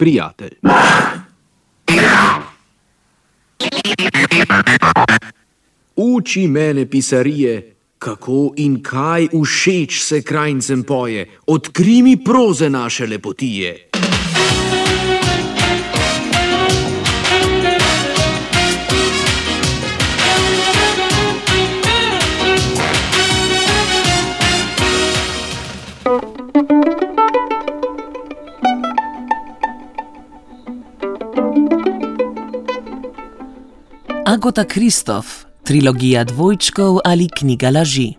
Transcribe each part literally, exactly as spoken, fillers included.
prijatelj. Uči mene pisarije, kako in kaj všeč se krajncem poje, odkri mi proze naše lepotije. Agota Kristof, trilogija dvojčkov ali knjiga laži.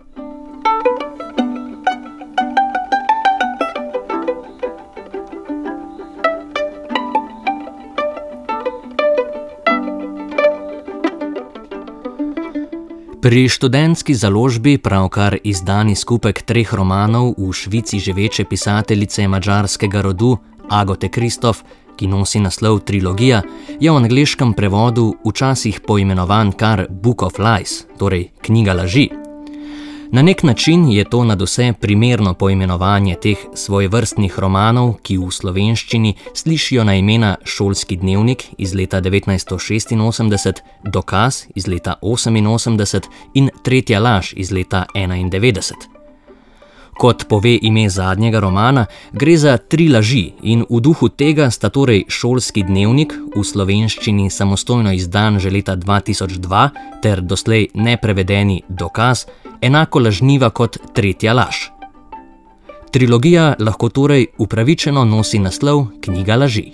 Pri študentski založbi pravkar izdani skupek treh romanov v Švici živeče pisateljice madžarskega rodu Agote Kristof, ki nosi naslov Trilogija, je v angleškem prevodu včasih poimenovan kar Book of Lies, torej knjiga laži. Na nek način je to nadvse primerno poimenovanje teh svojevrstnih romanov, ki v slovenščini slišijo na imena Šolski dnevnik iz leta devetnajststo šestinosemdeset, Dokaz iz leta oseminosemdeset in Tretja laž iz leta enaindevetdeset. Kot pove ime zadnjega romana, gre za tri laži in v duhu tega sta torej Šolski dnevnik, v slovenščini samostojno izdan že leta dva tisoč dva, ter doslej neprevedeni Dokaz, enako lažniva kot Tretja laž. Trilogija lahko torej upravičeno nosi naslov knjiga laži.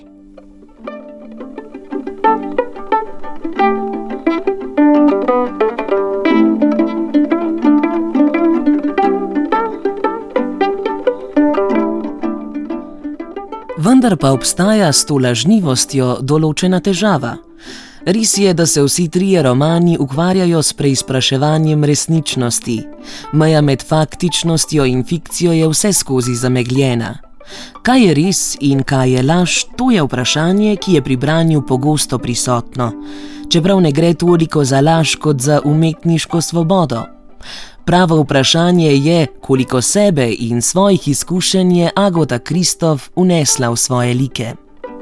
Vendar pa obstaja s to lažnivostjo določena težava. Res je, da se vsi trije romani ukvarjajo s preizpraševanjem resničnosti. Meja med faktičnostjo in fikcijo je vse skozi zamegljena. Kaj je res in kaj je laž, to je vprašanje, ki je pri branju pogosto prisotno, čeprav ne gre toliko za laž kot za umetniško svobodo. Pravo vprašanje je, koliko sebe in svojih izkušenj je Agota Kristof vnesla v svoje like.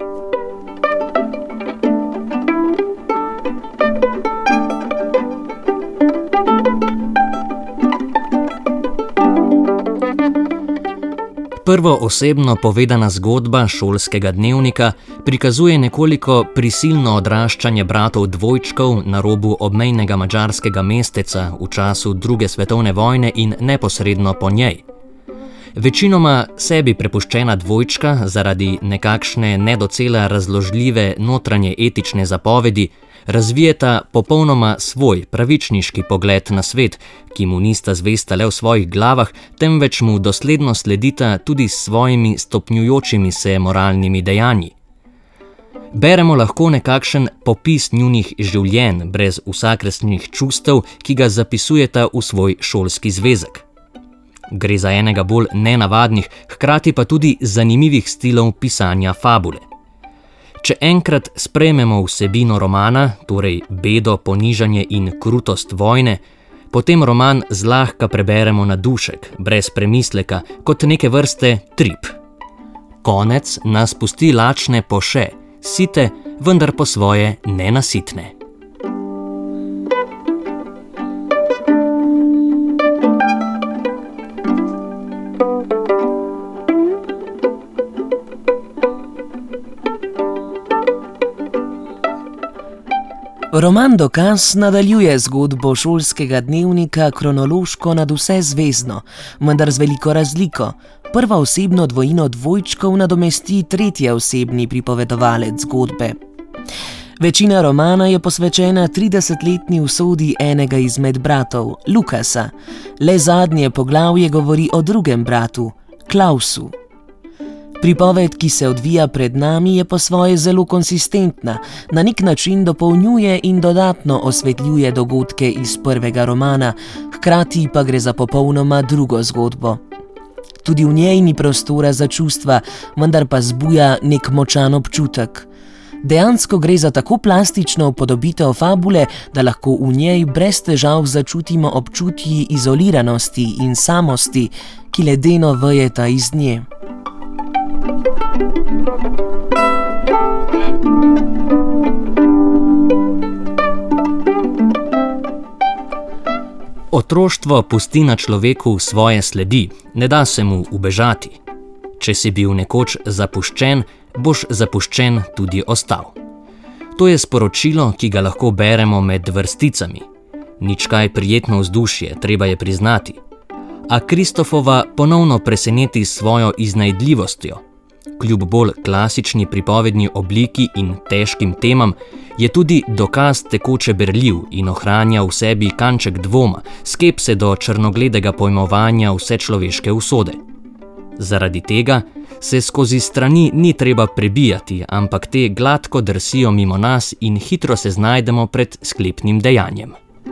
Prvoosebno povedana zgodba Šolskega dnevnika prikazuje nekoliko prisilno odraščanje bratov dvojčkov na robu obmejnega madžarskega mesteca v času druge svetovne vojne in neposredno po njej. Večinoma sebi prepuščena dvojčka zaradi nekakšne nedocela razložljive notranje etične zapovedi razvijeta popolnoma svoj pravičniški pogled na svet, ki mu nista zvesta le v svojih glavah, temveč mu dosledno sledita tudi s svojimi stopnjujočimi se moralnimi dejanji. Beremo lahko nekakšen popis njunih življenj brez vsakršnih čustev, ki ga zapisujeta v svoj šolski zvezek. Gre za enega bolj nenavadnih, hkrati pa tudi zanimivih stilov pisanja fabule. Če enkrat sprejmemo vsebino romana, torej bedo, ponižanje in krutost vojne, potem roman zlahka preberemo na dušek, brez premisleka, kot neke vrste trip. Konec nas pusti lačne po še, site, vendar po svoje nenasitne. Roman Dokaz nadaljuje zgodbo Šolskega dnevnika kronološko nadvse zvezno, vendar z veliko razliko. Prvoosebno dvojino dvojčkov nadomesti tretjeosebni pripovedovalec zgodbe. Večina romana je posvečena tridesetletni usodi enega izmed bratov, Lukasa. Le zadnje poglavje govori o drugem bratu, Klausu. Pripoved, ki se odvija pred nami, je po svoje zelo konsistentna, na nek način dopolnjuje in dodatno osvetljuje dogodke iz prvega romana, hkrati pa gre za popolnoma drugo zgodbo. Tudi v njej ni prostora za čustva, vendar pa zbuja nek močan občutek. Dejansko gre za tako plastično upodobitev fabule, da lahko v njej brez težav začutimo občutji izoliranosti in samosti, ki ledeno vejeta iz nje. Otroštvo pusti na človeku svoje sledi, ne da se mu ubežati. Če si bil nekoč zapuščen, boš zapuščen tudi ostal. To je sporočilo, ki ga lahko beremo med vrsticami. Nič kaj prijetno vzdušje, treba je priznati. A Kristofova ponovno preseneti s svojo iznajdljivostjo. Kljub bolj klasični pripovedni obliki in težkim temam, je tudi dokaz tekoče berljiv in ohranja v sebi kanček dvoma, skepse do črnogledega pojmovanja vse človeške usode. Zaradi tega se skozi strani ni treba prebijati, ampak te gladko drsijo mimo nas in hitro se znajdemo pred sklepnim dejanjem.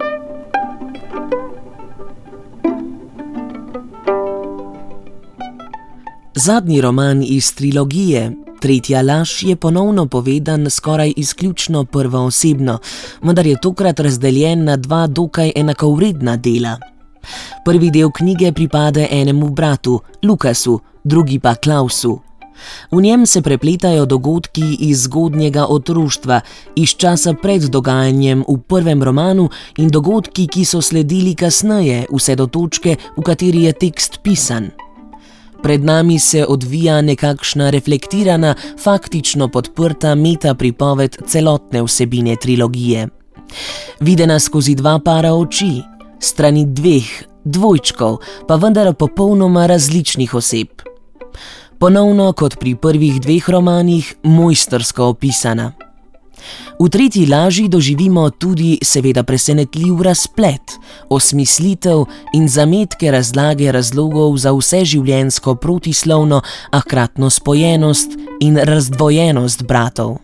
Zadnji roman iz trilogije, Tretja laž, je ponovno povedan skoraj izključno prvoosebno, vendar je tokrat razdeljen na dva dokaj enakovredna dela. Prvi del knjige pripade enemu bratu, Lukasu, drugi pa Klausu. V njem se prepletajo dogodki iz zgodnjega otroštva, iz časa pred dogajanjem v prvem romanu in dogodki, ki so sledili kasneje, vse do točke, v kateri je tekst pisan. Pred nami se odvija nekakšna reflektirana, faktično podprta meta pripoved celotne vsebine trilogije. Videna skozi dva para oči, strani dveh, dvojčkov, pa vendar popolnoma različnih oseb. Ponovno, kot pri prvih dveh romanih, mojstrsko opisana. V Tretji laži doživimo tudi seveda presenetljiv razplet, osmislitev in zametke razlage razlogov za vseživljenjsko protislovno, a hkratno spojenost in razdvojenost bratov.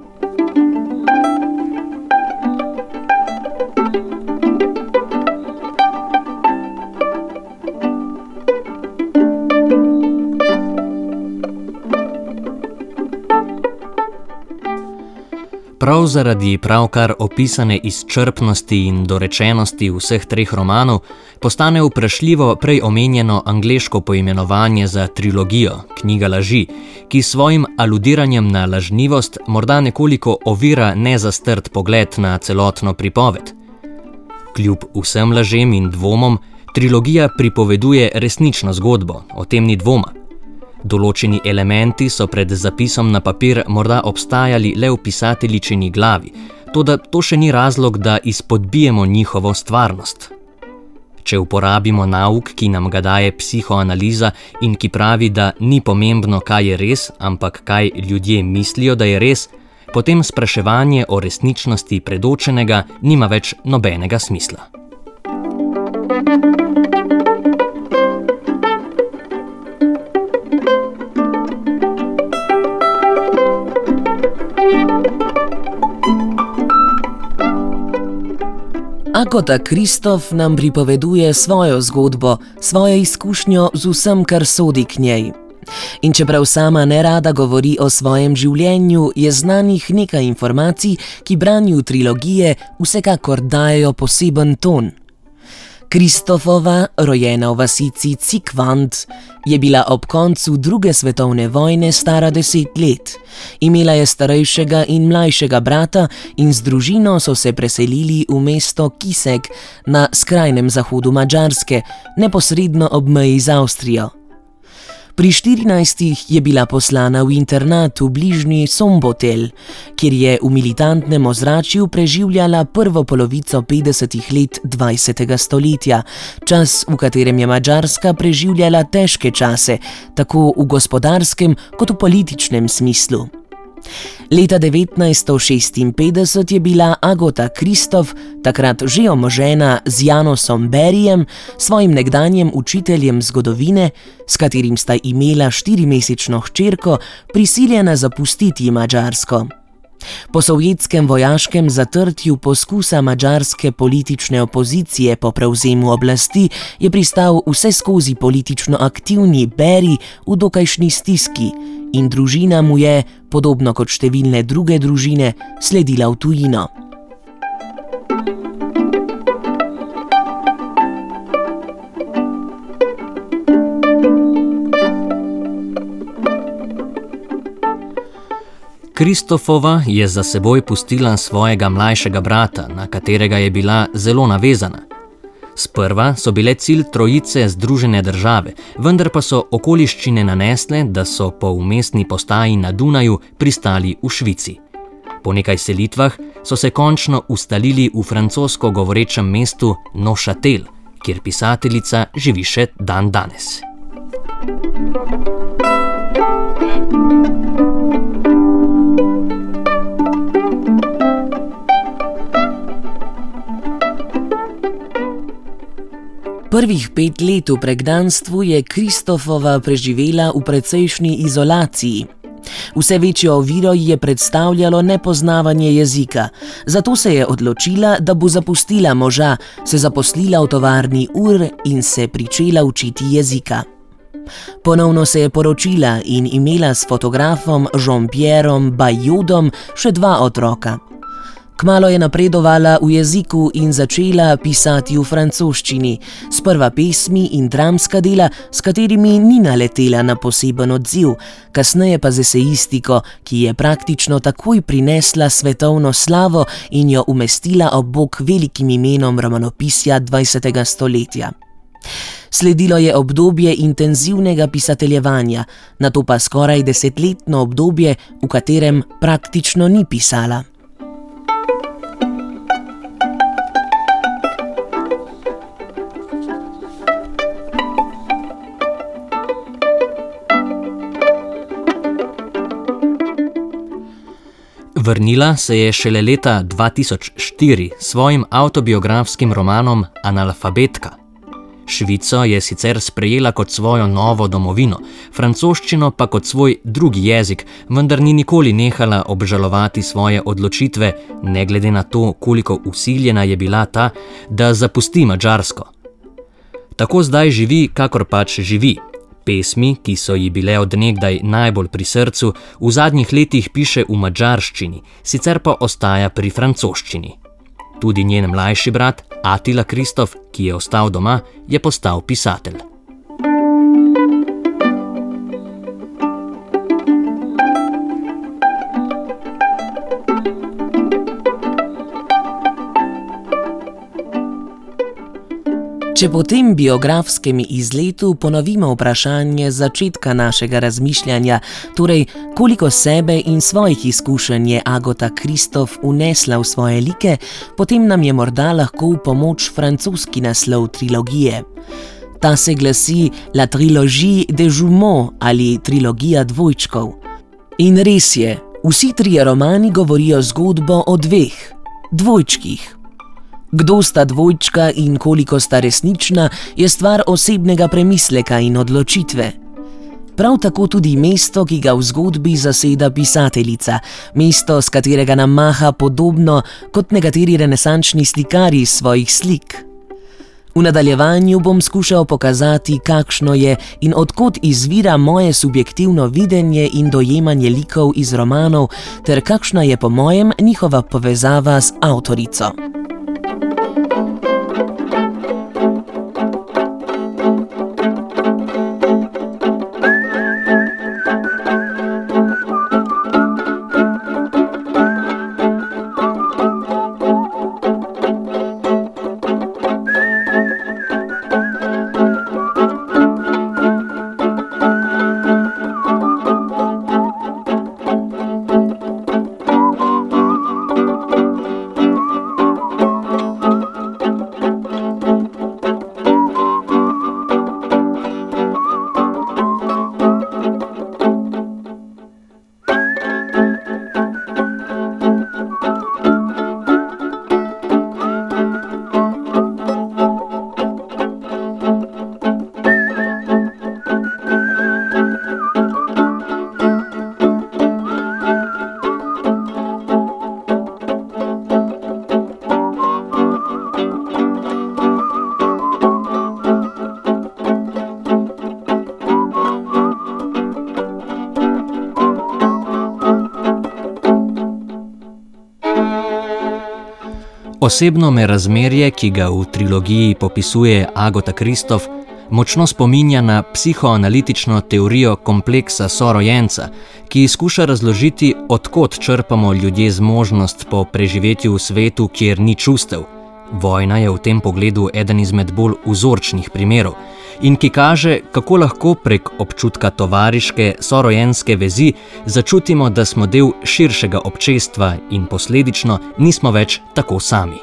Prav zaradi pravkar opisane izčrpnosti in dorečenosti vseh treh romanov postane vprašljivo prej omenjeno angleško poimenovanje za trilogijo, knjiga laži, ki s svojim aludiranjem na lažnivost morda nekoliko ovira nezastrt pogled na celotno pripoved. Kljub vsem lažem in dvomom, trilogija pripoveduje resnično zgodbo, o tem ni dvoma. Določeni elementi so pred zapisom na papir morda obstajali le v pisateljičini glavi, toda to še ni razlog, da izpodbijemo njihovo stvarnost. Če uporabimo nauk, ki nam ga daje psihoanaliza in ki pravi, da ni pomembno, kaj je res, ampak kaj ljudje mislijo, da je res, potem spraševanje o resničnosti predočenega nima več nobenega smisla. Agota Kristof nam pripoveduje svojo zgodbo, svojo izkušnjo z vsem, kar sodi k njej. In čeprav sama nerada govori o svojem življenju, je znanih nekaj informacij, ki branju trilogije vsekakor dajejo poseben ton. Kristofova, rojena v vasici Cikvant, je bila ob koncu druge svetovne vojne stara deset let. Imela je starejšega in mlajšega brata in z družino so se preselili v mesto Kisek na skrajnem zahodu Madžarske, neposredno ob meji z Avstrijo. Pri štirinajstih je bila poslana v internat v bližnji Sombotel, kjer je v militantnem ozračju preživljala prvo polovico petdesetih let dvajsetega stoletja, čas, v katerem je Madžarska preživljala težke čase, tako v gospodarskem kot v političnem smislu. Leta devetnajststo šestinpetdeset je bila Agota Kristof, takrat že omožena z Janosom Berijem, svojim nekdanjem učiteljem zgodovine, s katerim sta imela štirimesečno hčerko, prisiljena zapustiti Madžarsko. Po sovjetskem vojaškem zatrtju poskusa madžarske politične opozicije po prevzemu oblasti je pristal vseskozi politično aktivni Beri v dokajšnji stiski in družina mu je, podobno kot številne druge družine, sledila v tujino. Kristofova je za seboj pustila svojega mlajšega brata, na katerega je bila zelo navezana. Sprva so bile cilj trojice Združene države, vendar pa so okoliščine nanesle, da so po vmesni postaji na Dunaju pristali v Švici. Po nekaj selitvah so se končno ustalili v francosko govorečem mestu Neuchâtel, kjer pisateljica živi še dan danes. Prvih pet let v pregdanstvu je Kristofova preživela v precejšnji izolaciji. Vse večjo oviro ji je predstavljalo nepoznavanje jezika, zato se je odločila, da bo zapustila moža, se zaposlila v tovarni ur in se pričela učiti jezika. Ponovno se je poročila in imela s fotografom Jean-Pierreom Bayodom še dva otroka. Kmalu je napredovala v jeziku in začela pisati v francoščini, sprva pesmi in dramska dela, s katerimi ni naletela na poseben odziv, kasneje pa z esejistiko, ki je praktično takoj prinesla svetovno slavo in jo umestila ob bok velikim imenom romanopisja dvajsetega stoletja. Sledilo je obdobje intenzivnega pisateljevanja, nato pa skoraj desetletno obdobje, v katerem praktično ni pisala. Vrnila se je šele leta dva tisoč štiri s svojim avtobiografskim romanom Analfabetka. Švico je sicer sprejela kot svojo novo domovino, francoščino pa kot svoj drugi jezik, vendar ni nikoli nehala obžalovati svoje odločitve, ne glede na to, koliko usiljena je bila ta, da zapusti madžarsko. Tako zdaj živi, kakor pač živi. Pesmi, ki so ji bile od nekdaj najbolj pri srcu, v zadnjih letih piše v madžarščini, sicer pa ostaja pri francoščini. Tudi njen mlajši brat, Attila Kristof, ki je ostal doma, je postal pisatelj. Če po tem biografskem izletu ponovimo vprašanje začetka našega razmišljanja, torej koliko sebe in svojih izkušenj je Agota Kristof unesla v svoje like, potem nam je morda lahko v pomoč francoski naslov trilogije. Ta se glasi La trilogie des jumeaux ali trilogija dvojčkov. In res je, vsi trije romani govorijo zgodbo o dveh, dvojčkih. Kdo sta dvojčka in koliko sta resnična, je stvar osebnega premisleka in odločitve. Prav tako tudi mesto, ki ga v zgodbi zaseda pisateljica, mesto, s katerega nam maha podobno kot nekateri renesančni slikari svojih slik. V nadaljevanju bom skušal pokazati, kakšno je in od kod izvira moje subjektivno videnje in dojemanje likov iz romanov, ter kakšna je po mojem njihova povezava z avtorico. Osebno me razmerje, ki ga v trilogiji popisuje Agota Kristof, močno spominja na psihoanalitično teorijo kompleksa sorojenca, ki skuša razložiti, od kod črpamo ljudje zmožnost po preživetju v svetu, kjer ni čustev. vojna je v tem pogledu eden izmed bolj vzorčnih primerov, in ki kaže, kako lahko prek občutka tovariške, sorojenske vezi začutimo, da smo del širšega občestva in posledično nismo več tako sami.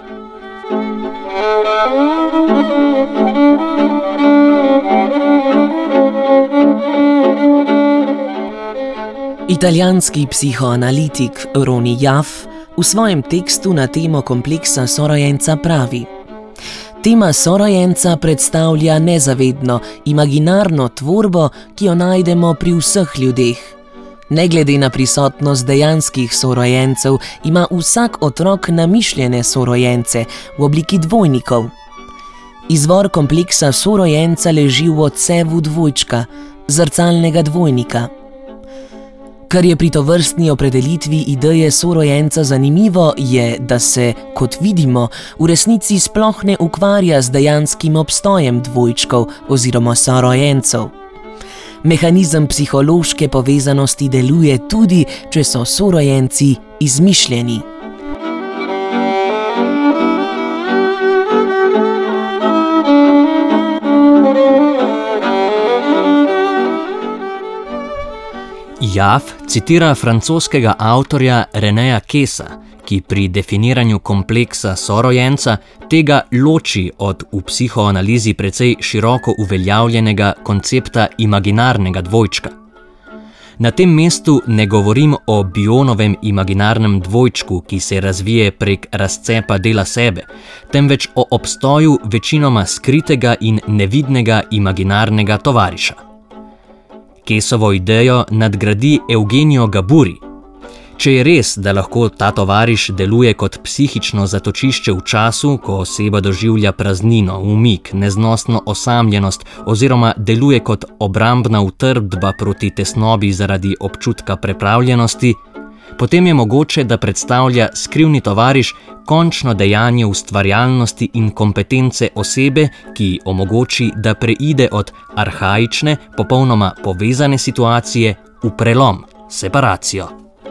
Italijanski psihoanalitik Roni Jaff v svojem tekstu na temo kompleksa sorojenca pravi: tema sorojenca predstavlja nezavedno, imaginarno tvorbo, ki jo najdemo pri vseh ljudeh. Ne glede na prisotnost dejanskih sorojencev, ima vsak otrok namišljene sorojence v obliki dvojnikov. Izvor kompleksa sorojenca leži v odsevu dvojčka, zrcalnega dvojnika. Kar je pri tovrstni opredelitvi ideje sorojenca zanimivo, je, da se, kot vidimo, v resnici sploh ne ukvarja z dejanskim obstojem dvojčkov oziroma sorojencev. Mehanizem psihološke povezanosti deluje tudi, če so sorojenci izmišljeni. Jaff citira francoskega avtorja Renéa Kesa, ki pri definiranju kompleksa sorojenca tega loči od v psihoanalizi precej široko uveljavljenega koncepta imaginarnega dvojčka. Na tem mestu ne govorim o Bionovem imaginarnem dvojčku, ki se razvije prek razcepa dela sebe, temveč o obstoju večinoma skritega in nevidnega imaginarnega tovariša. Kesovo idejo nadgradi Eugenio Gaburi. Če je res, da lahko ta tovariš deluje kot psihično zatočišče v času, ko oseba doživlja praznino, umik, neznosno osamljenost oziroma deluje kot obrambna utrdba proti tesnobi zaradi občutka prepravljenosti, potem je mogoče, da predstavlja skrivni tovariš končno dejanje ustvarjalnosti in kompetence osebe, ki omogoči, da preide od arhaične, popolnoma povezane situacije v prelom, separacijo.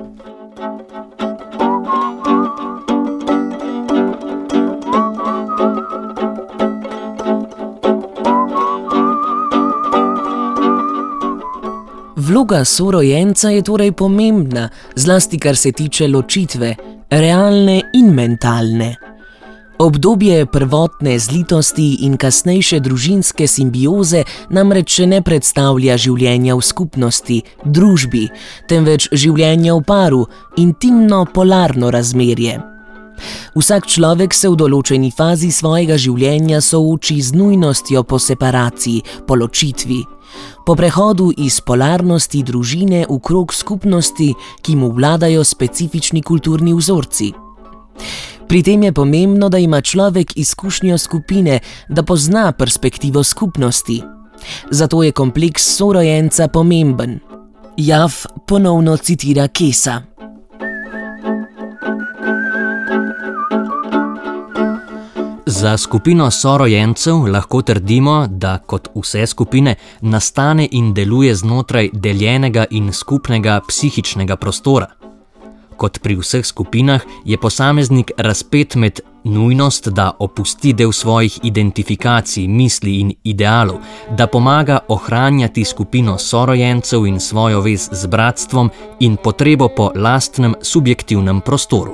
Vloga sorojenca je torej pomembna, zlasti kar se tiče ločitve, realne in mentalne. Obdobje prvotne zlitosti in kasnejše družinske simbioze namreč ne predstavlja življenja v skupnosti, družbi, temveč življenja v paru, intimno polarno razmerje. Vsak človek se v določeni fazi svojega življenja sooči z nujnostjo po separaciji, po ločitvi. Po prehodu iz polarnosti družine v krog skupnosti, ki mu vladajo specifični kulturni vzorci. Pri tem je pomembno, da ima človek izkušnjo skupine, da pozna perspektivo skupnosti. Zato je kompleks sorojenca pomemben. Jaff ponovno citira Kesa. Za skupino sorojencev lahko trdimo, da kot vse skupine nastane in deluje znotraj deljenega in skupnega psihičnega prostora. Kot pri vseh skupinah je posameznik razpet med nujnost, da opusti del svojih identifikacij, misli in idealov, da pomaga ohranjati skupino sorojencev in svojo vez z bratstvom in potrebo po lastnem subjektivnem prostoru.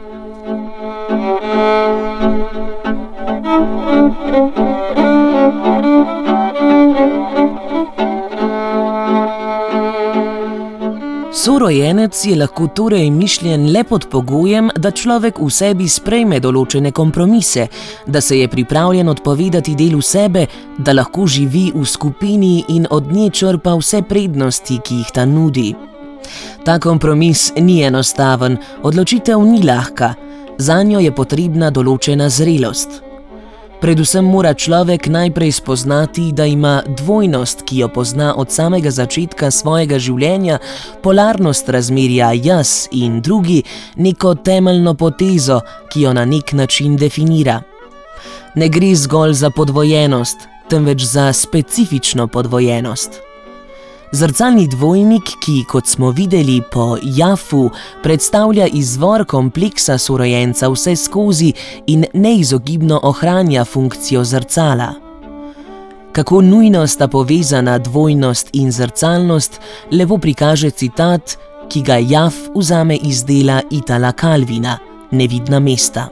Sorojenec je lahko torej mišljen le pod pogojem, da človek v sebi sprejme določene kompromise, da se je pripravljen odpovedati delu sebe, da lahko živi v skupini in od nje črpa vse prednosti, ki jih ta nudi. Ta kompromis ni enostaven, odločitev ni lahka, zanjo je potrebna določena zrelost. Predvsem mora človek najprej spoznati, da ima dvojnost, ki jo pozna od samega začetka svojega življenja, polarnost razmerja jaz in drugi, neko temeljno potezo, ki jo na nek način definira. Ne gre zgolj za podvojenost, temveč za specifično podvojenost. Zrcalni dvojnik, ki, kot smo videli po Jafu, predstavlja izvor kompleksa sorojenca vse skozi in neizogibno ohranja funkcijo zrcala. Kako nujno sta povezana dvojnost in zrcalnost, lepo prikaže citat, ki ga Jaf vzame iz dela Itala Calvina, Nevidna mesta.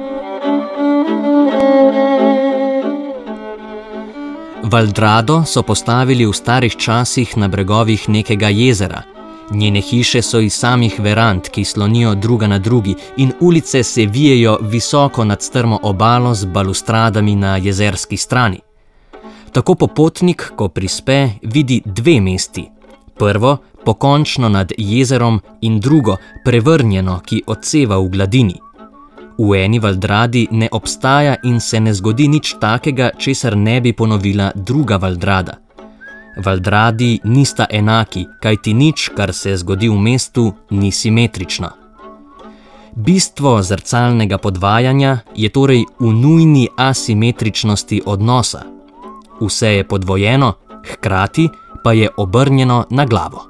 Valdrado so postavili v starih časih na bregovih nekega jezera. Njene hiše so iz samih verand, ki slonijo druga na drugi, in ulice se vijejo visoko nad strmo obalo z balustradami na jezerski strani. Tako popotnik, ko prispe, vidi dve mesti. Prvo, pokončno nad jezerom, in drugo, prevrnjeno, ki odseva v gladini. V eni valdradi ne obstaja in se ne zgodi nič takega, česar ne bi ponovila druga valdrada. Valdradi nista enaki, kajti nič, kar se zgodi v mestu, ni simetrično. Bistvo zrcalnega podvajanja je torej v nujni asimetričnosti odnosa. Vse je podvojeno, hkrati pa je obrnjeno na glavo.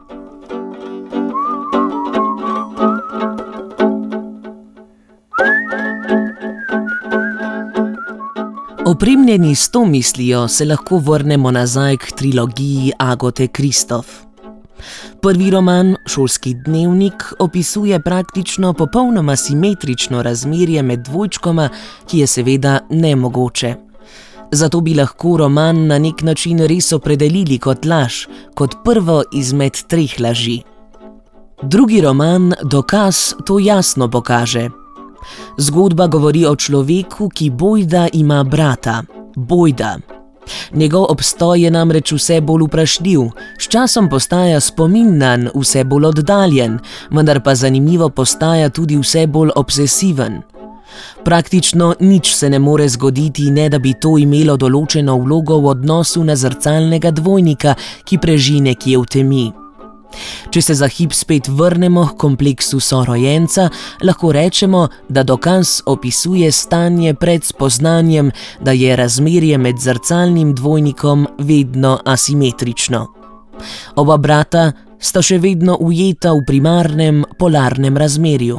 Opremljeni s to mislijo se lahko vrnemo nazaj k trilogiji Agathe Christoph. Prvi roman, Šolski dnevnik, opisuje praktično popolnoma simetrično razmerje med dvojčkoma, ki je seveda nemogoče. Zato bi lahko roman na nek način res opredelili kot laž, kot prvo izmed treh laži. Drugi roman, Dokaz, to jasno pokaže. Zgodba govori o človeku, ki bojda ima brata. Bojda. Njegov obstoj je namreč vse bolj vprašljiv, s časom postaja spomin nanj vse bolj oddaljen, vendar pa zanimivo postaja tudi vse bolj obsesiven. Praktično nič se ne more zgoditi, ne da bi to imelo določeno vlogo v odnosu na zrcalnega dvojnika, ki preži nekje v temi. Če se za hip spet vrnemo k kompleksu sorojenca, lahko rečemo, da Dokaz opisuje stanje pred spoznanjem, da je razmerje med zrcalnim dvojnikom vedno asimetrično. Oba brata sta še vedno ujeta v primarnem polarnem razmerju.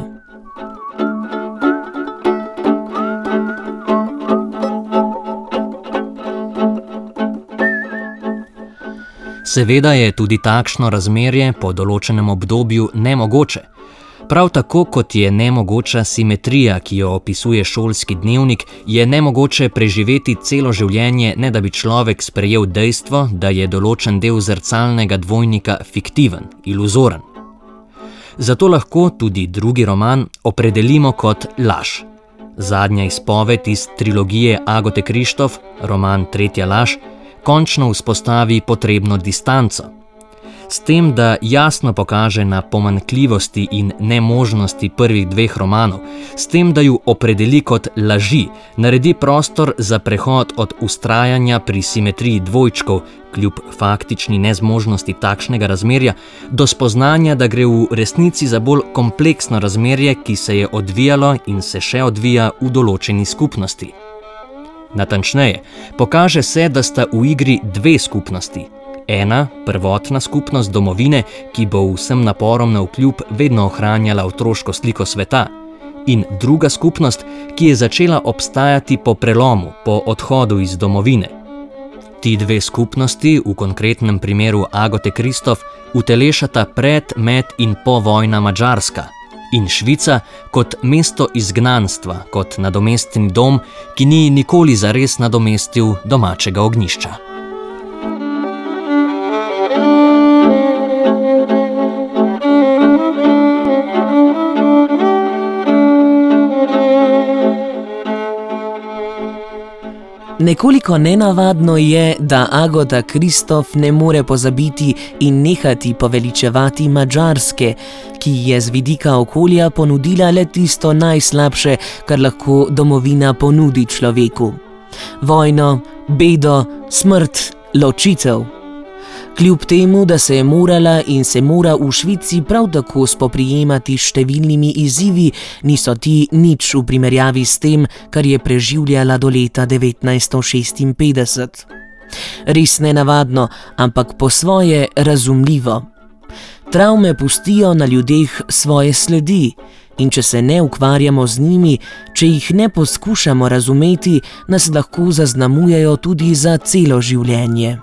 Seveda je tudi takšno razmerje po določenem obdobju nemogoče. Prav tako, kot je nemogoča simetrija, ki jo opisuje Šolski dnevnik, je nemogoče preživeti celo življenje, ne da bi človek sprejel dejstvo, da je določen del zrcalnega dvojnika fiktiven, iluzoren. Zato lahko tudi drugi roman opredelimo kot laž. Zadnja izpoved iz trilogije Agathe Christoph, roman Tretja laž, končno vzpostavi potrebno distanco. S tem, da jasno pokaže na pomanjkljivosti in nemožnosti prvih dveh romanov, s tem, da ju opredeli kot laži, naredi prostor za prehod od vztrajanja pri simetriji dvojčkov, kljub faktični nezmožnosti takšnega razmerja, do spoznanja, da gre v resnici za bolj kompleksno razmerje, ki se je odvijalo in se še odvija v določeni skupnosti. Natančneje, pokaže se, da sta v igri dve skupnosti. Ena, prvotna skupnost domovine, ki bo vsem naporom navkljub vedno ohranjala otroško sliko sveta, in druga skupnost, ki je začela obstajati po prelomu, po odhodu iz domovine. Ti dve skupnosti, v konkretnem primeru Agathe Christoph, utelešata pred, med in povojna Madžarska, in Švica kot mesto izgnanstva, kot nadomestni dom, ki ni nikoli zares nadomestil domačega ognjišča. Nekoliko nenavadno je, da Agatha Christoph ne more pozabiti in nehati poveličevati Madžarske, ki je z vidika okolja ponudila le tisto najslabše, kar lahko domovina ponudi človeku. Vojno, bedo, smrt, ločitev. Kljub temu, da se je morala in se mora v Švici prav tako spoprijemati s številnimi izzivi, niso ti nič v primerjavi s tem, kar je preživljala do leta devetnajststo šestinpetdeset. Res nenavadno, ampak po svoje razumljivo. Travme pustijo na ljudeh svoje sledi in če se ne ukvarjamo z njimi, če jih ne poskušamo razumeti, nas lahko zaznamujejo tudi za celo življenje.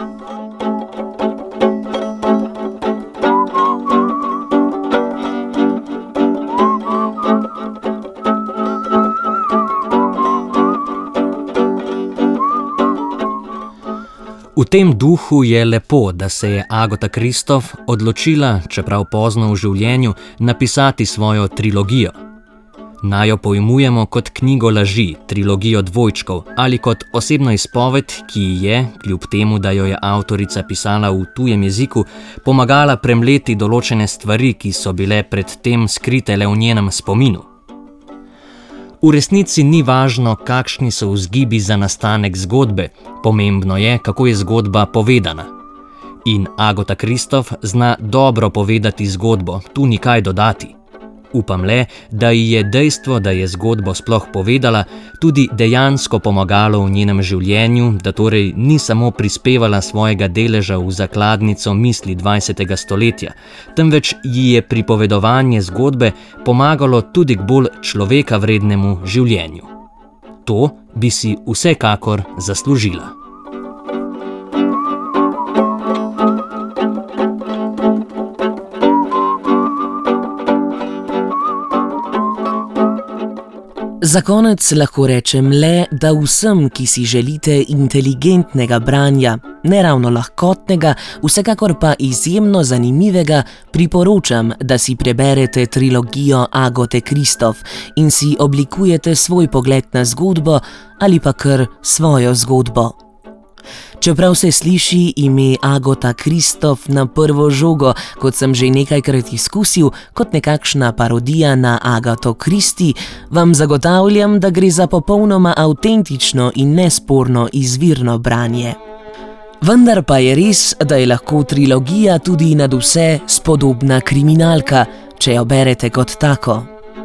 V tem duhu je lepo, da se je Agota Kristof odločila, čeprav pozno v življenju, napisati svojo trilogijo. Naj jo pojmujemo kot knjigo laži, trilogijo dvojčkov, ali kot osebno izpoved, ki je, kljub temu, da jo je avtorica pisala v tujem jeziku, pomagala premleti določene stvari, ki so bile predtem skrite le v njenem spominu. V resnici ni važno, kakšni so vzgibi za nastanek zgodbe, pomembno je, kako je zgodba povedana. In Agota Kristof zna dobro povedati zgodbo, tu ni kaj dodati. Upam le, da ji je dejstvo, da je zgodbo sploh povedala, tudi dejansko pomagalo v njenem življenju, da torej ni samo prispevala svojega deleža v zakladnico misli dvajsetega stoletja, temveč ji je pripovedovanje zgodbe pomagalo tudi k bolj človeka vrednemu življenju. To bi si vsekakor zaslužila. Za konec lahko rečem le, da vsem, ki si želite inteligentnega branja, ne ravno lahkotnega, vsekakor pa izjemno zanimivega, priporočam, da si preberete trilogijo Agote Kristof in si oblikujete svoj pogled na zgodbo ali pa kar svojo zgodbo. Čeprav se sliši ime Agota Kristof na prvo žogo, kot sem že nekajkrat izkusil, kot nekakšna parodija na Agato Kristi, vam zagotavljam, da gre za popolnoma avtentično in nesporno izvirno branje. Vendar pa je res, da je lahko trilogija tudi nadvse spodobna kriminalka, če jo berete kot tako.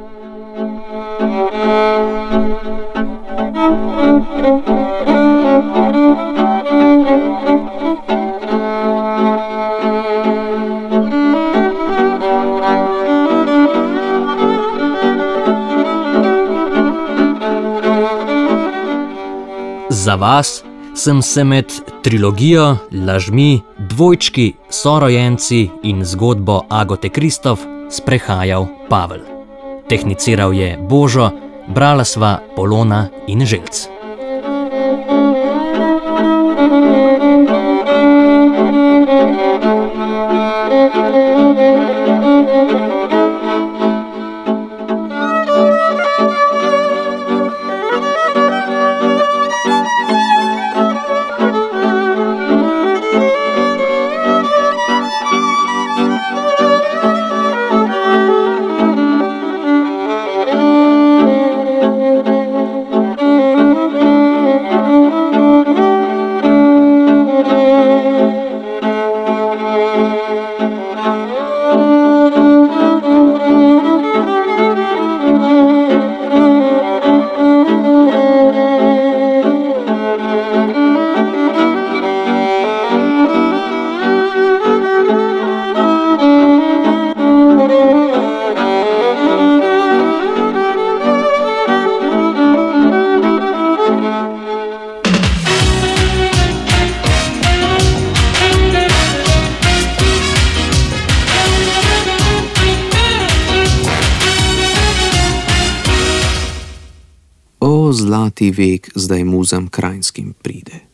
Za vas sem se med trilogijo, lažmi, dvojčki, sorojenci in zgodbo Agote Kristof sprehajal Pavel. Tehniciral je Božo, brala sva Polona in Želc. Zlati vek zdaj muzam kranjskim pride.